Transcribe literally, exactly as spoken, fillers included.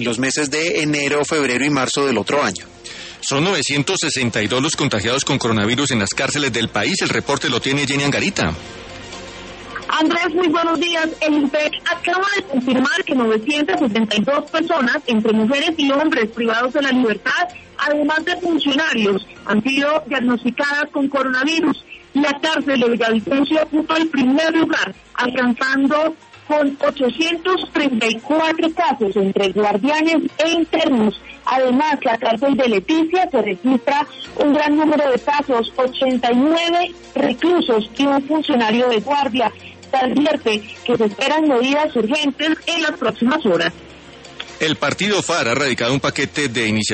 en los meses de enero, febrero y marzo del otro año. Son novecientos sesenta y dos los contagiados con coronavirus en las cárceles del país. El reporte lo tiene Jenny Angarita. Andrés, muy buenos días. El INPEC acaba de confirmar que novecientas setenta y dos personas, entre mujeres y hombres privados de la libertad, además de funcionarios, han sido diagnosticadas con coronavirus. La cárcel de Villavicencio ocupó el primer lugar, alcanzando con ochocientos treinta y cuatro casos entre guardianes e internos. Además, la cárcel de Leticia se registra un gran número de casos, ochenta y nueve reclusos y un funcionario de guardia. Se advierte que se esperan medidas urgentes en las próximas horas. El partido F A R ha radicado un paquete de iniciativas